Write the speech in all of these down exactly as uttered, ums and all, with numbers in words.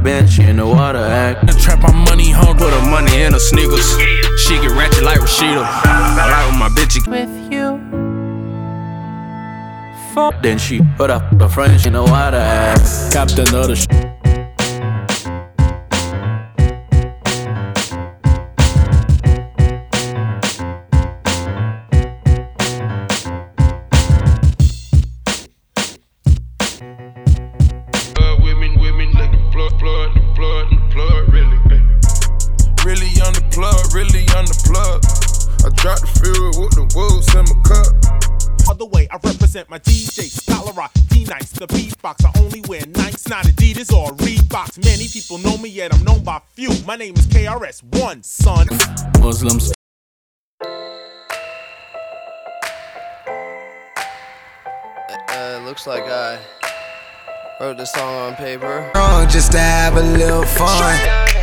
bench, she in the water act. Trap my money home, put her money in her sneakers. She get ratchet like Rashida. I like when my bitch with you. Fuck. Then she put up the front, she in the water act. Captain of the sh. My D J, Scholar Rock, D-Nice, the beatbox. I only wear Nikes, not Adidas or Reeboks. Many people know me, yet I'm known by few. My name is K R S One, son. Muslims. Uh, looks like I wrote this song on paper. Just to have a little fun.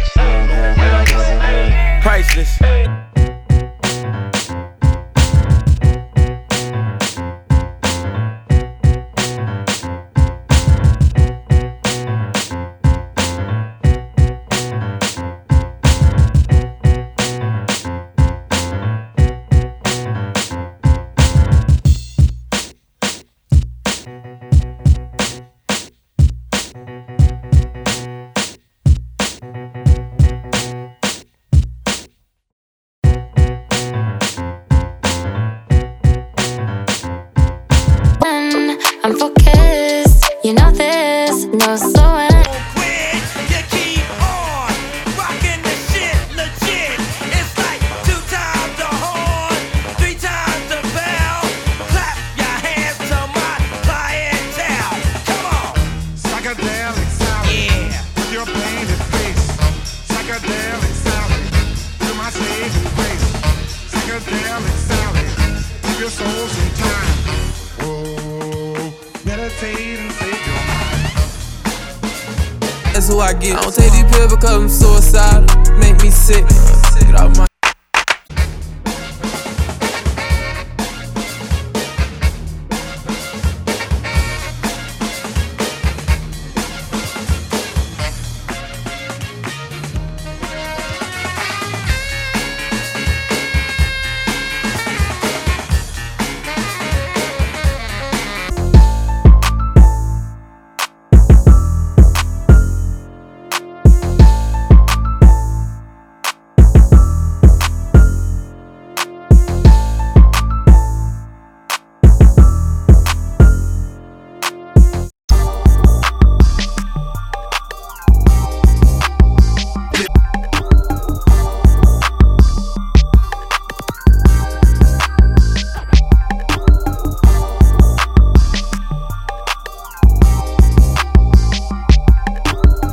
Priceless. I'm focused, you know this, no slowing. You keep on rocking the shit legit. It's like two times the horn, three times the bell. Clap your hands to my clientele. Come on. Psychedelic sound. Yeah. With your painted face. Psychedelic sound. To my saving grace. Psychedelic sound. Give your soul some time. Meditate and save your mind. That's who I get. I don't take these pills because I'm suicidal. Make me sick. Get off my